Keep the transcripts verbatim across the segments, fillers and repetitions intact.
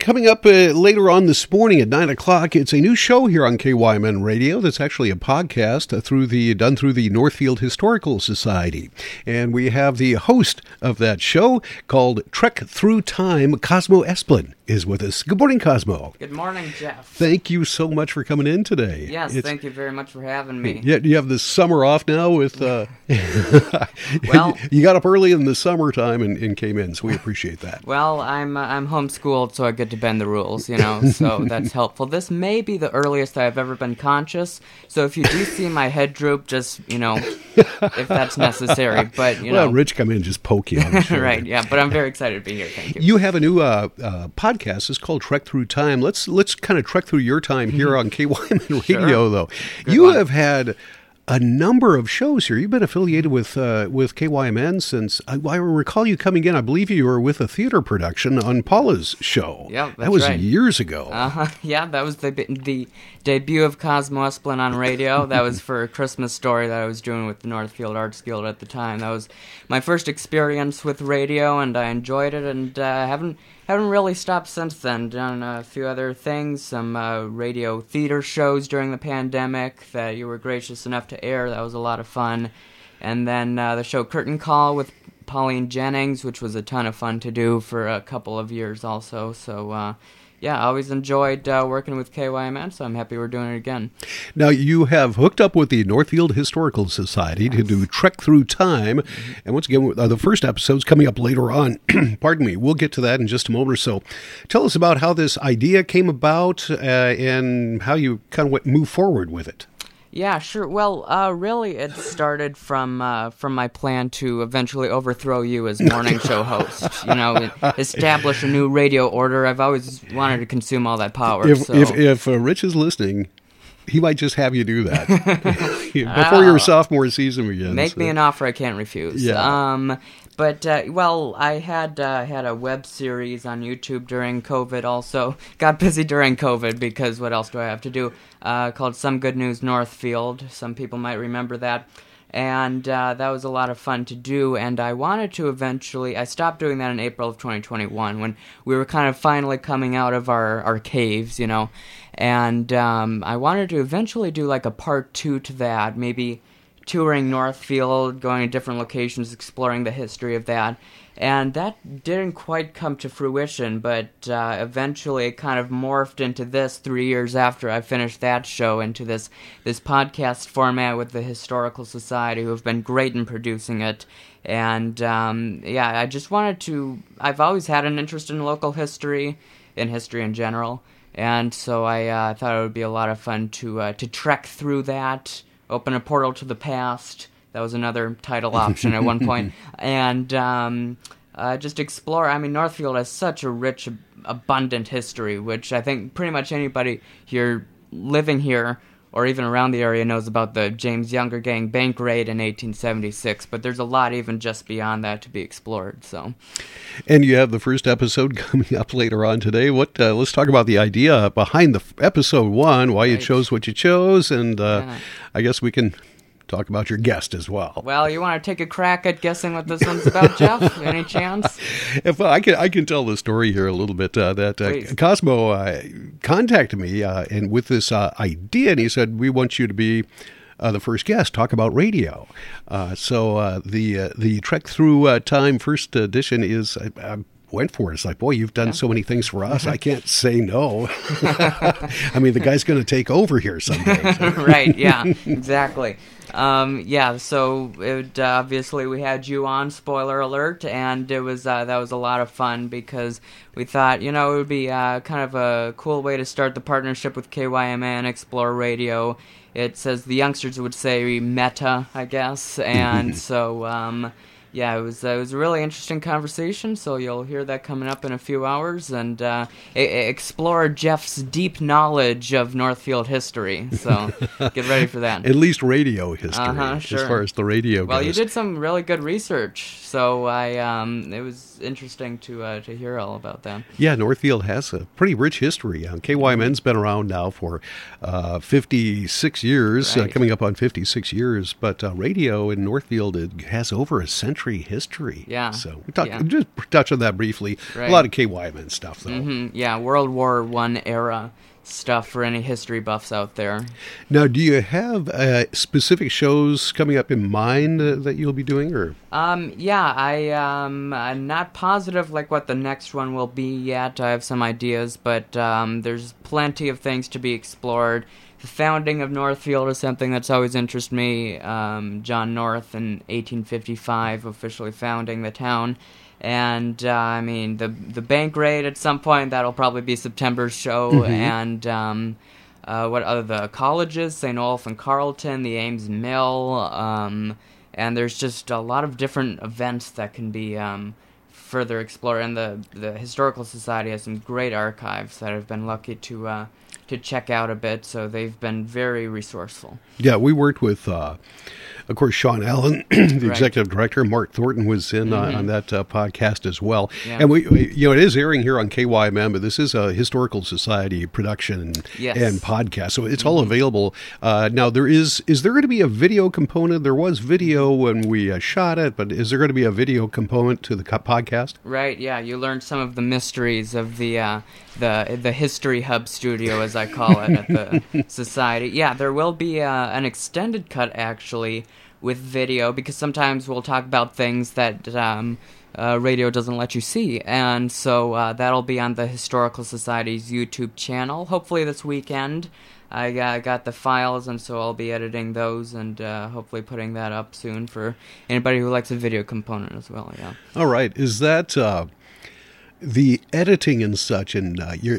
coming up uh, later on this morning at nine o'clock, it's a new show here on K Y M N Radio that's actually a podcast uh, through the done through the Northfield Historical Society. And we have the host of that show called Trek Through Time, Cosmo Esplin, is with us. Good morning, Cosmo. Good morning, Jeff. Thank you so much for coming in today. Yes, it's, thank you very much for having me. Yeah, you have the summer off now with... Uh, well, you got up early in the summertime and, and came in, so we appreciate that. Well, I'm uh, I'm homeschooled, so I get to bend the rules, you know, so that's helpful. This may be the earliest I've ever been conscious, so if you do see my head droop, just, you know, if that's necessary, but, you well, know. Rich come in and just poke you on the shoulder. Right, yeah, but I'm very excited to be here, thank you. You have a new uh, uh, podcast, it's called Trek Through Time. Let's let's kind of trek through your time here on K Y M N Sure. Radio, though. Good you one. have had a number of shows here. You've been affiliated with uh, with K Y M N since, I, I recall you coming in, I believe you were with a theater production on Paula's show. Yeah, that's That was right. years ago. Uh-huh. Yeah, that was the the debut of Cosmo Esplin on radio. That was for a Christmas story that I was doing with the Northfield Arts Guild at the time. That was my first experience with radio, and I enjoyed it, and uh, haven't haven't really stopped since then. Done a few other things, some uh, radio theater shows during the pandemic that you were gracious enough to air. That was a lot of fun. And then uh, the show Curtain Call with Pauline Jennings, which was a ton of fun to do for a couple of years also. So, uh, yeah, I always enjoyed uh, working with K Y M N, so I'm happy we're doing it again. Now, you have hooked up with the Northfield Historical Society to do Trek Through Time. Mm-hmm. And once again, uh, the first episode's coming up later on. Pardon me. We'll get to that in just a moment or so. Tell us about how this idea came about uh, and how you kind of went, move forward with it. Yeah, sure. Well, uh, really, it started from uh, from my plan to eventually overthrow you as morning show host. You know, establish a new radio order. I've always wanted to consume all that power. If so. if, if uh, Rich is listening, he might just have you do that before Oh. your sophomore season begins. Make me an offer I can't refuse. Yeah. Um, but, uh, well, I had uh, had a web series on YouTube during COVID also. Got busy during COVID because what else do I have to do? Uh, called Some Good News Northfield. Some people might remember that. And uh, that was a lot of fun to do, and I wanted to eventually... I stopped doing that in April of twenty twenty-one when we were kind of finally coming out of our, our caves, you know. And um, I wanted to eventually do like a part two to that, maybe touring Northfield, going to different locations, exploring the history of that. And that didn't quite come to fruition, but uh, eventually it kind of morphed into this three years after I finished that show, into this, this podcast format with the Historical Society, who have been great in producing it. And, um, yeah, I just wanted to... I've always had an interest in local history, in history in general, and so I uh, thought it would be a lot of fun to uh, to trek through that, open a portal to the past. That was another title option at one point. And um, uh, just explore. I mean, Northfield has such a rich, abundant history, which I think pretty much anybody here living here or even around the area knows about the James Younger Gang bank raid in eighteen seventy-six. But there's a lot even just beyond that to be explored. So, And you have the first episode coming up later on today. What? Uh, let's talk about the idea behind the f- episode one, why you Right. chose what you chose, and uh, Yeah. I guess we can talk about your guest as well. Well, you want to take a crack at guessing what this one's about, Jeff? Any chance? If I can, I can tell the story here a little bit. Uh, that uh, Please. Cosmo uh, contacted me uh, and with this uh, idea, and he said, "We want you to be uh, the first guest. Talk about radio." Uh, so uh, the uh, the Trek Through uh, Time first edition is. I, I went for it. It's like, boy, you've done so many things for us. I can't say no. I mean, the guy's going to take over here someday. So. Right, yeah, exactly. Um, yeah, so it, uh, obviously we had you on, spoiler alert, and it was uh, that was a lot of fun because we thought, you know, it would be uh, kind of a cool way to start the partnership with K Y M N, Explore Radio. It's, as the youngsters would say, meta, I guess, and so... Um, Yeah, it was uh, it was a really interesting conversation, so you'll hear that coming up in a few hours, and uh, e- explore Jeff's deep knowledge of Northfield history, so get ready for that. At least radio history, Uh-huh, sure. as far as the radio Well, goes. you did some really good research, so I um, it was interesting to uh, to hear all about that. Yeah, Northfield has a pretty rich history. Uh, K Y M N's been around now for uh, fifty-six years, Right. uh, coming up on fifty-six years, but uh, radio in Northfield it has over a century. country history. Yeah. So we talk, yeah. just touch on that briefly. Right. A lot of K Y M N stuff, though. Mm-hmm. Yeah, World War One era stuff for any history buffs out there. Now, do you have uh, specific shows coming up in mind uh, that you'll be doing, or? Um, yeah, I, um, I'm not positive, like, what the next one will be yet. I have some ideas, but, um, there's plenty of things to be explored. The founding of Northfield is something that's always interested me. Um, John North in eighteen fifty-five officially founding the town. And, uh, I mean, the the bank raid at some point, that'll probably be September's show. Mm-hmm. And, um, uh, what other, the colleges, Saint Olaf and Carleton, the Ames Mill, um, and there's just a lot of different events that can be, um, further explored. And the, the Historical Society has some great archives that I've been lucky to, uh, to check out a bit, so they've been very resourceful. Yeah, we worked with, uh, of course, Sean Allen, the right. executive director. Mark Thornton was in mm-hmm. uh, on that uh, podcast as well. Yeah. And we, we, you know, it is airing here on K Y M M, but this is a Historical Society production yes. and podcast, so it's mm-hmm. all available. Uh, now, there is is there going to be a video component? There was video when we uh, shot it, but is there going to be a video component to the co- podcast? Right. Yeah, you learned some of the mysteries of the uh, the the History Hub studio, as I call it, at the Society. Yeah, there will be uh, an extended cut, actually, with video, because sometimes we'll talk about things that um, uh, radio doesn't let you see, and so uh, that'll be on the Historical Society's YouTube channel, hopefully this weekend. I uh, got the files, and so I'll be editing those and uh, hopefully putting that up soon for anybody who likes a video component as well, yeah. All right. Is that uh, the editing and such, and uh, you're...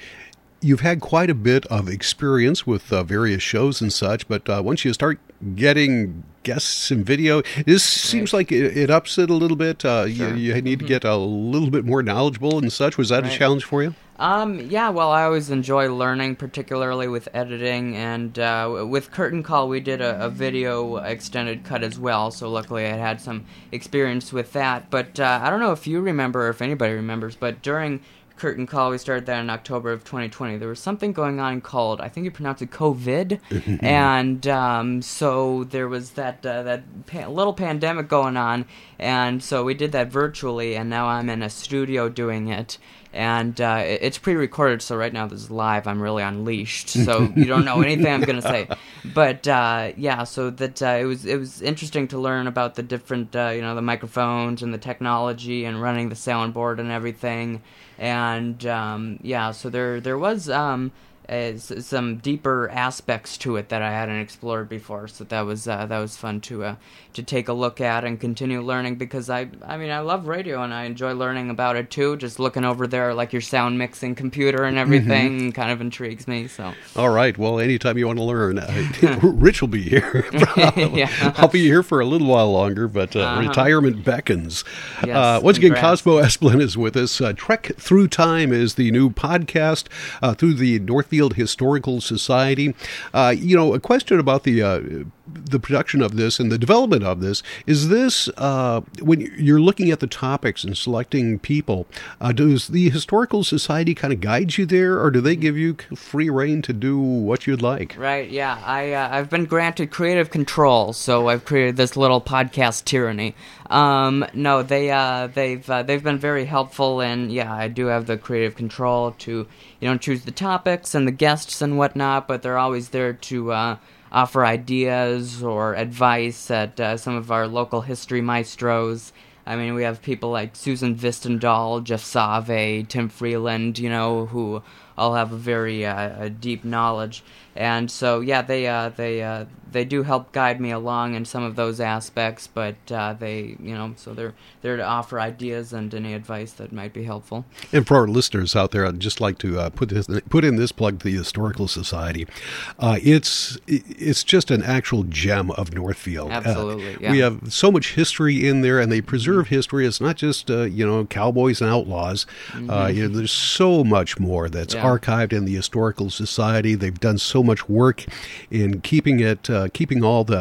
You've had quite a bit of experience with uh, various shows and such, but uh, once you start getting guests and video, this seems right. like it, it ups it a little bit. Uh, sure. you, you need mm-hmm. to get a little bit more knowledgeable and such. Was that right. a challenge for you? Um, yeah, well, I always enjoy learning, particularly with editing, and uh, with Curtain Call, we did a, a video extended cut as well, so luckily I had some experience with that. But uh, I don't know if you remember, or if anybody remembers, but during Curtain Call, we started that in October of twenty twenty. There was something going on called, I think you pronounce it COVID, and um, so there was that uh, that pa- little pandemic going on, and so we did that virtually, and now I'm in a studio doing it, and uh, it, it's pre-recorded, so right now this is live. I'm really unleashed, so you don't know anything I'm gonna say, but uh, yeah, so that uh, it was it was interesting to learn about the different, uh, you know, the microphones and the technology and running the soundboard and everything. And, um, yeah, so there there was um, uh, some deeper aspects to it that I hadn't explored before, so that was uh, that was fun to uh, to take a look at and continue learning, because I I mean I love radio and I enjoy learning about it too. Just looking over there, like your sound mixing computer and everything, mm-hmm. kind of intrigues me. So all right, well, anytime you want to learn, uh, Rich will be here. yeah. I'll be here for a little while longer, but uh, uh-huh. retirement beckons. Yes, uh, once congrats. again, Cosmo Esplin is with us. Uh, Trek Through Time is the new podcast uh, through the Northfield Historical Society. Uh, you know, a question about the uh, the production of this and the development of this. Is this, uh, when you're looking at the topics and selecting people, uh, does the Historical Society kind of guide you there, or do they give you free reign to do what you'd like? Right, yeah. I, uh, I've been granted creative control, so I've created this little podcast tyranny. Um, no, they, uh, they've, uh, they've been very helpful, and yeah, I do have the creative control to, you know, choose the topics and the guests and whatnot, but they're always there to, uh, offer ideas or advice at uh, some of our local history maestros. I mean, we have people like Susan Vistendahl, Jeff Save, Tim Freeland, you know, who all have a very uh, a deep knowledge. And so, yeah, they uh, they uh, they do help guide me along in some of those aspects, but uh, they, you know, so they're there to offer ideas and any advice that might be helpful. And for our listeners out there, I'd just like to uh, put this put in this plug to the Historical Society. Uh, it's it's just an actual gem of Northfield. Absolutely, uh, yeah. We have so much history in there, and they preserve mm-hmm. history. It's not just uh, you know cowboys and outlaws. Mm-hmm. Uh, you know, there's so much more that's yeah. archived in the Historical Society. They've done so much work in keeping it, uh, keeping all the,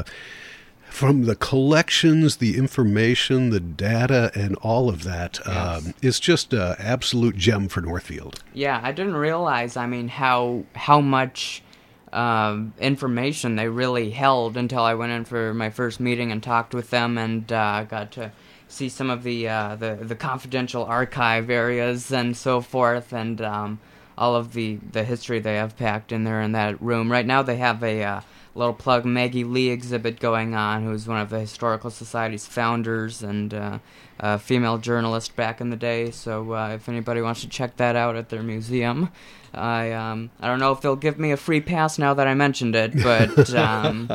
from the collections, the information, the data, and all of that. Yes. Um, it's just an absolute gem for Northfield. Yeah, I didn't realize, I mean, how how much um, information they really held until I went in for my first meeting and talked with them and uh, got to see some of the uh, the the confidential archive areas and so forth, and um, all of the the history they have packed in there in that room. Right now, they have a uh, little plug Maggie Lee exhibit going on, who's one of the Historical Society's founders and uh, a female journalist back in the day. So uh, if anybody wants to check that out at their museum, I um, I don't know if they'll give me a free pass now that I mentioned it, but um,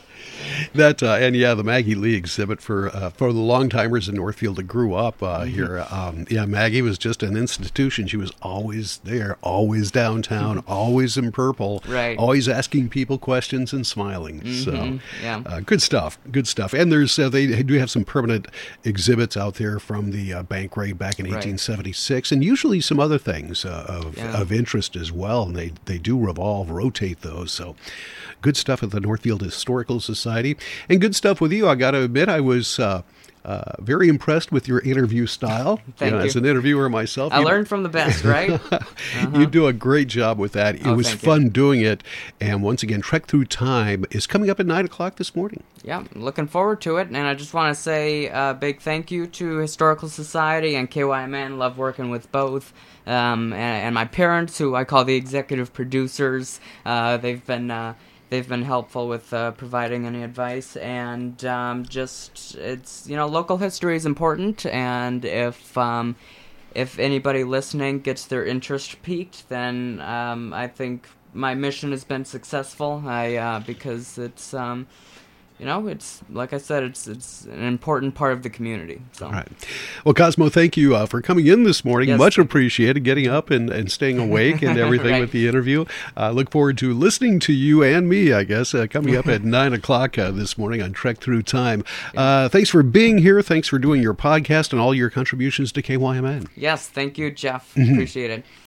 that uh, and yeah, the Maggie Lee exhibit for uh, for the long timers in Northfield that grew up uh, mm-hmm. here. Um, yeah, Maggie was just an institution. She was always there, always downtown, always in purple, right? Always asking people questions and smiling. Mm-hmm. So yeah, uh, good stuff, good stuff. And there's uh, they do have some permanent exhibits out there from the uh, bank raid back in eighteen seventy-six, right. And usually some other things uh, of yeah. of interest as well. And they they do revolve, rotate those. So good stuff at the Northfield Historical Society, and good stuff with you. I got to admit, I was uh, uh, very impressed with your interview style. Thank you know, you. As an interviewer myself, I you learned know, from the best, right? uh-huh. You do a great job with that. It oh, was thank fun you. doing it. And once again, Trek Through Time is coming up at nine o'clock this morning. Yeah, looking forward to it. And I just want to say a big thank you to Historical Society and K Y M N. Love working with both. Um, and, and my parents, who I call the executive producers. Uh, they've been... Uh, They've been helpful with uh, providing any advice, and um, just, it's, you know, local history is important, and if um, if anybody listening gets their interest piqued, then um, I think my mission has been successful, I uh, because it's, um, you know, it's, like I said, it's it's an important part of the community. So. All right. Well, Cosmo, thank you uh, for coming in this morning. Yes. Much appreciated, getting up and, and staying awake and everything right. with the interview. I uh, look forward to listening to you and me, I guess, uh, coming up at nine o'clock uh, this morning on Trek Through Time. Uh, thanks for being here. Thanks for doing your podcast and all your contributions to K Y M N. Yes, thank you, Jeff. Mm-hmm. Appreciate it.